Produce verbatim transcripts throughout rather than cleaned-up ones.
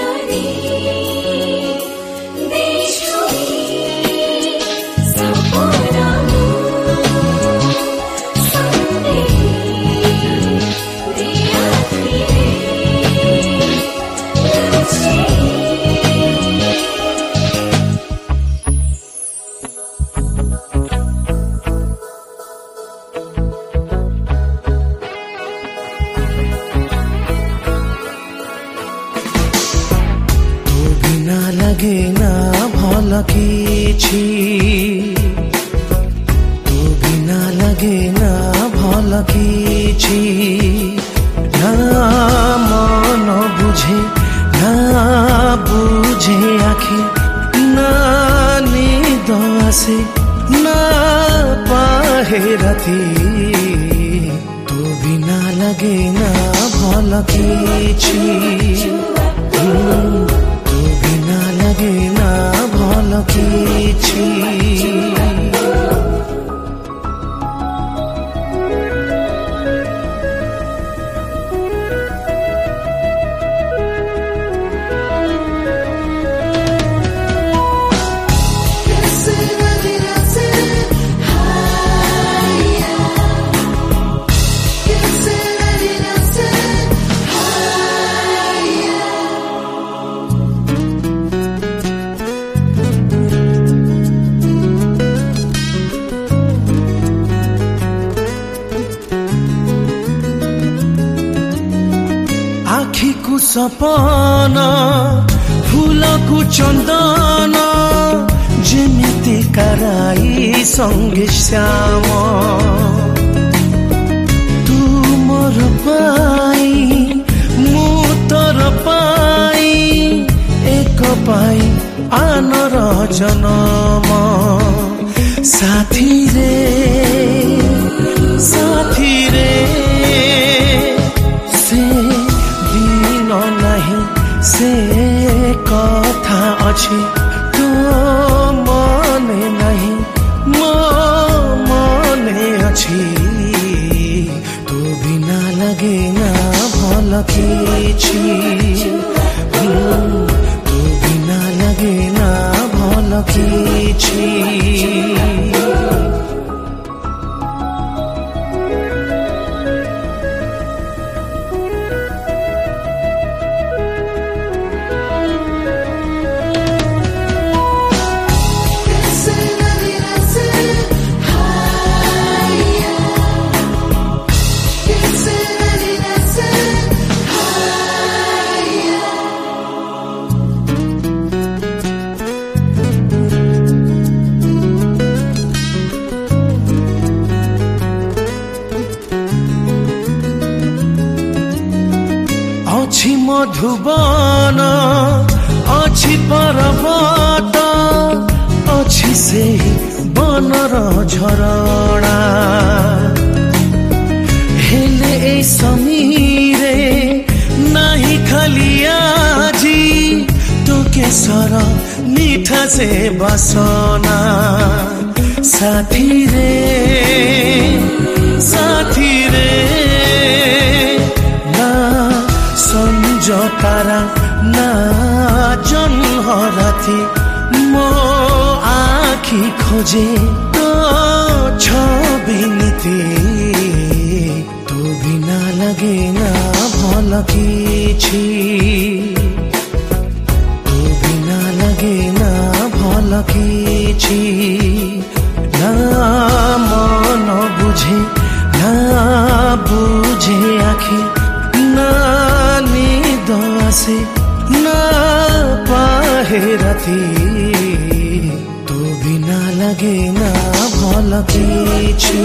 लगे ना भल किछि तू बिना लगे ना भल किछि ना मन बुझे ना बुझे आखि ना निद आसे ना पाहे राति तू बिना लगे ना भल किछि लगे ना भल किछि आखिकु सपना फूलकु चंदन जेमिति कराई संगे श्याम तू मोर पाई मु तोर पाई एक पाई आनर जनम साथी रे साथी रे से नहीं से कथा अच्छी तो मने नहीं मो मने अच्छी तो बिना लगे ना भल किछि तो बिना लगे ना भल किछि अछि मधुबन अछि पर्वत अछि से बनर झरणा हेले ए समीरे नाही खाली आजी तो केसर मीठा से बसना साथी रे साथी रे तारा ना जन्म राति मो आखि खोजे तो छबिनीति तो बिना लगे ना भल किछि तो बिना लगे ना भल किछि ना मन बुझे ना बुझे आखि ना निद आसे ना पाहे राति तो बिना लगे ना भल किछि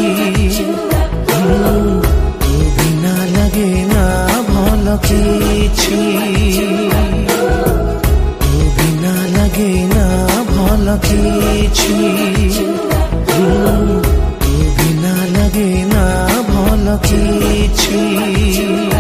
तो बिना लगे ना भल किछि तो बिना लगे ना भल किछि तो बिना लगे ना भल किछि।